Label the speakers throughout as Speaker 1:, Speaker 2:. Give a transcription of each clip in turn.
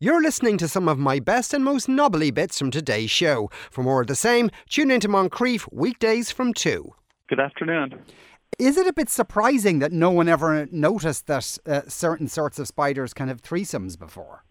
Speaker 1: You're listening to some of my best and most knobbly bits from today's show. For more of the same, tune into Moncrief weekdays from 2.
Speaker 2: Good afternoon.
Speaker 3: Is it a bit surprising that no one ever noticed that certain sorts of spiders can have threesomes before?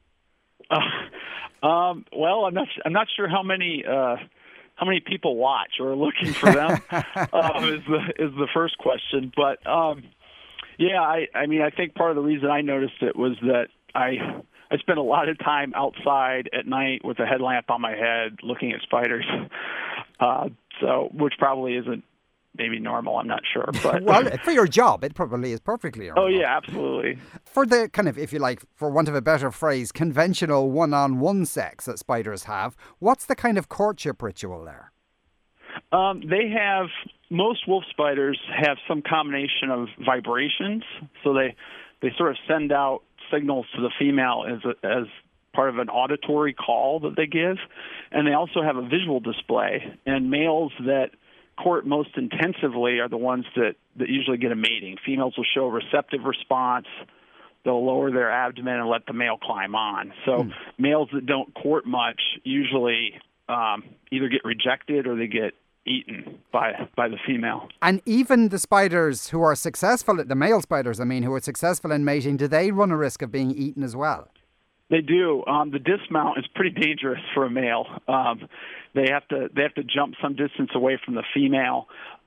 Speaker 2: Well, I'm not sure how many people watch or are looking for them is the first question. But yeah, I mean, I think part of the reason I noticed it was that I spent a lot of time outside at night with a headlamp on my head looking at spiders. So, which probably isn't maybe normal, I'm not sure. But
Speaker 3: well, for your job, it probably is perfectly normal.
Speaker 2: Oh, yeah, absolutely.
Speaker 3: For the kind of, if you like, for want of a better phrase, conventional one-on-one sex that spiders have, what's the kind of courtship ritual there?
Speaker 2: Most wolf spiders have some combination of vibrations, so they sort of send out signals to the female as part of an auditory call that they give, and they also have a visual display. And males that court most intensively are the ones that usually get a mating. Females will show a receptive response. They'll lower their abdomen and let the male climb on. So males that don't court much usually either get rejected or they get eaten by the female.
Speaker 3: And even the spiders who are successful, the male spiders, who are successful in mating, do they run a risk of being eaten as well?
Speaker 2: They do. The dismount is pretty dangerous for a male. They have to jump some distance away from the female,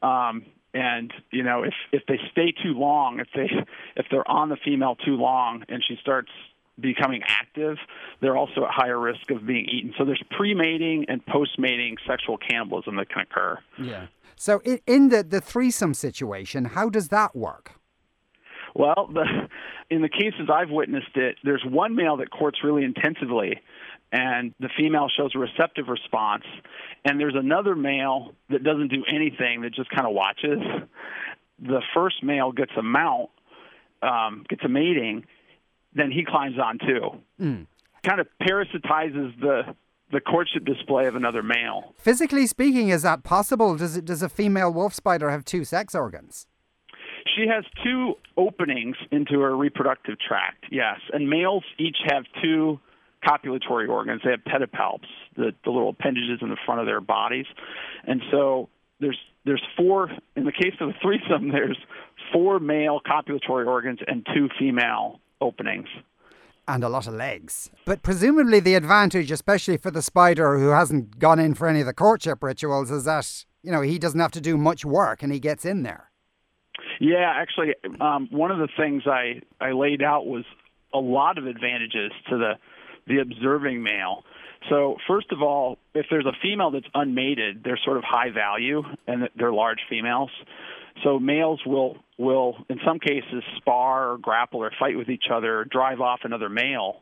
Speaker 2: and if they stay too long, if they're on the female too long and she starts becoming active, they're also at higher risk of being eaten. So there's pre-mating and post-mating sexual cannibalism that can occur.
Speaker 3: Yeah. So in the threesome situation, how does that work?
Speaker 2: Well, in the cases I've witnessed it, there's one male that courts really intensively, and the female shows a receptive response. And there's another male that doesn't do anything, that just kind of watches. The first male gets a mount, gets a mating, then he climbs on too. Kind of parasitizes the courtship display of another male.
Speaker 3: Physically speaking, is that possible? Does a female wolf spider have two sex organs?
Speaker 2: She has two openings into her reproductive tract, yes. And males each have two copulatory organs. They have pedipalps, the little appendages in the front of their bodies. And so there's four, in the case of a threesome, there's 4 male copulatory organs and 2 female openings.
Speaker 3: And a lot of legs. But presumably the advantage, especially for the spider who hasn't gone in for any of the courtship rituals, is that, he doesn't have to do much work and he gets in there.
Speaker 2: Yeah, actually, one of the things I laid out was a lot of advantages to the observing male. So first of all, if there's a female that's unmated, they're sort of high value and they're large females. So males will in some cases spar or grapple or fight with each other or drive off another male.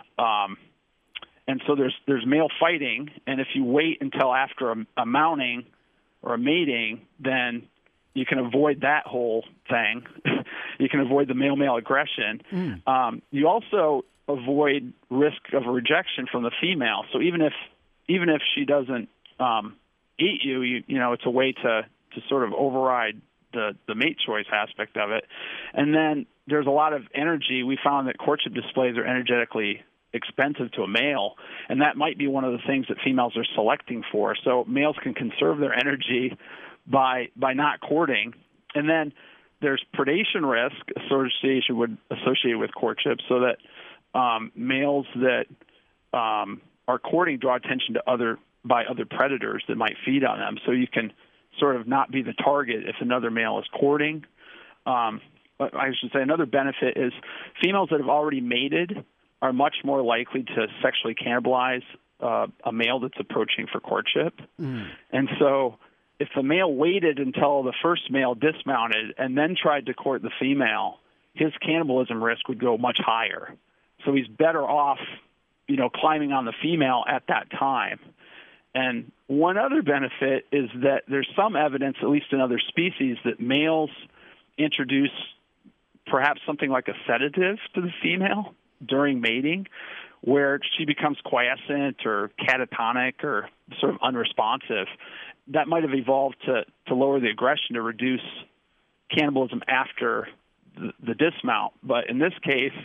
Speaker 2: And so there's male fighting, and if you wait until after a mounting or a mating, then you can avoid that whole thing. You can avoid the male-male aggression. You also avoid risk of rejection from the female. So even if she doesn't eat you, it's a way to sort of override the mate choice aspect of it. And then there's a lot of energy. We found that courtship displays are energetically expensive to a male, and that might be one of the things that females are selecting for. So males can conserve their energy by not courting. And then there's predation risk associated with courtship, so that males that are courting draw attention by other predators that might feed on them. So you can sort of not be the target if another male is courting. I should say another benefit is females that have already mated are much more likely to sexually cannibalize a male that's approaching for courtship. And so if the male waited until the first male dismounted and then tried to court the female, his cannibalism risk would go much higher. So he's better off, climbing on the female at that time. And one other benefit is that there's some evidence, at least in other species, that males introduce perhaps something like a sedative to the female during mating, where she becomes quiescent or catatonic or sort of unresponsive. That might have evolved to lower the aggression, to reduce cannibalism after the dismount. But in this case,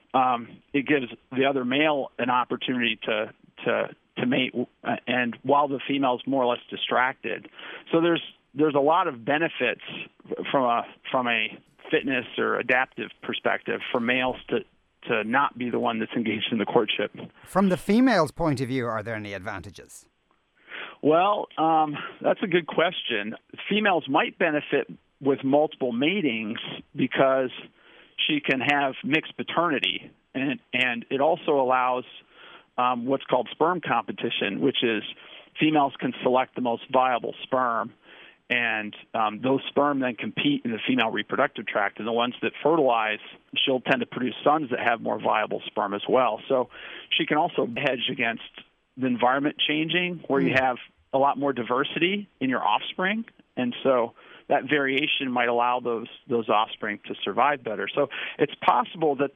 Speaker 2: it gives the other male an opportunity to mate, and while the female's more or less distracted. So there's a lot of benefits from a fitness or adaptive perspective for males to not be the one that's engaged in the courtship.
Speaker 3: From the female's point of view, are there any advantages?
Speaker 2: Well, that's a good question. Females might benefit with multiple matings because she can have mixed paternity, and it also allows what's called sperm competition, which is females can select the most viable sperm, and those sperm then compete in the female reproductive tract, and the ones that fertilize, she'll tend to produce sons that have more viable sperm as well. So she can also hedge against the environment changing, where you have a lot more diversity in your offspring, and so that variation might allow those offspring to survive better. So it's possible that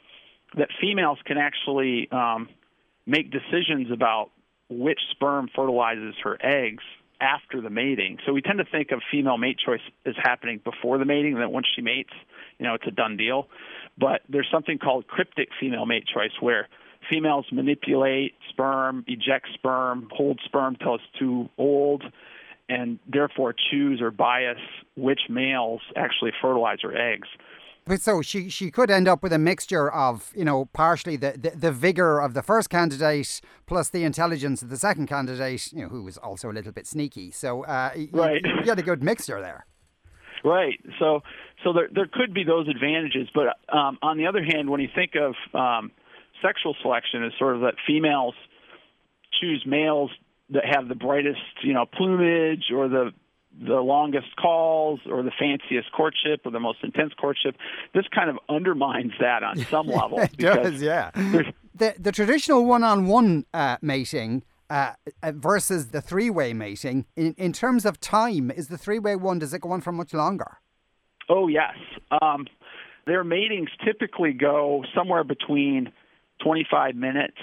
Speaker 2: females can actually make decisions about which sperm fertilizes her eggs after the mating. So we tend to think of female mate choice as happening before the mating, and that once she mates, it's a done deal. But there's something called cryptic female mate choice, where females manipulate sperm, eject sperm, hold sperm till it's too old, and therefore choose or bias which males actually fertilize her eggs.
Speaker 3: So she could end up with a mixture of, partially the vigor of the first candidate plus the intelligence of the second candidate, who was also a little bit sneaky. So
Speaker 2: right.
Speaker 3: You had a good mixture there.
Speaker 2: Right. So there could be those advantages. But on the other hand, when you think of sexual selection as sort of that females choose males that have the brightest, plumage or the longest calls or the fanciest courtship or the most intense courtship, this kind of undermines that on some level.
Speaker 3: It does, yeah. The traditional one-on-one mating versus the three-way mating, in terms of time, is the three-way one, does it go on for much longer?
Speaker 2: Oh, yes. Their matings typically go somewhere between 25 minutes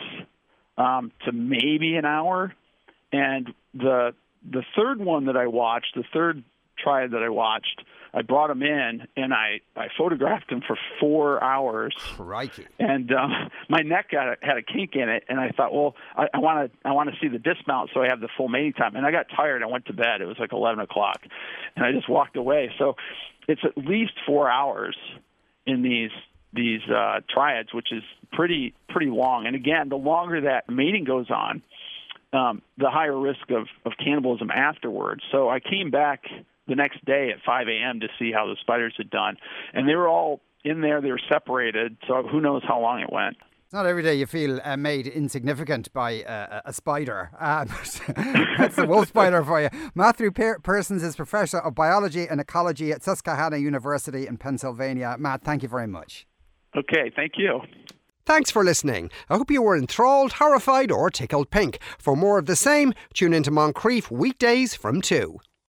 Speaker 2: to maybe an hour. And the third one that I watched, the third triad that I watched, I brought him in and I photographed him for 4 hours.
Speaker 3: Crikey!
Speaker 2: And my neck had a kink in it, and I thought, well, I want to see the dismount so I have the full mating time. And I got tired. I went to bed. It was like 11 o'clock, and I just walked away. So it's at least 4 hours in these triads, which is pretty long. And again, the longer that mating goes on, the higher risk of cannibalism afterwards. So I came back the next day at 5 a.m. to see how the spiders had done. And they were all in there. They were separated. So who knows how long it went.
Speaker 3: It's not every day you feel made insignificant by a spider. That's the wolf spider for you. Matthew Persons is Professor of Biology and Ecology at Susquehanna University in Pennsylvania. Matt, thank you very much.
Speaker 2: Okay, thank you.
Speaker 1: Thanks for listening. I hope you were enthralled, horrified or tickled pink. For more of the same, tune into Moncrief weekdays from 2.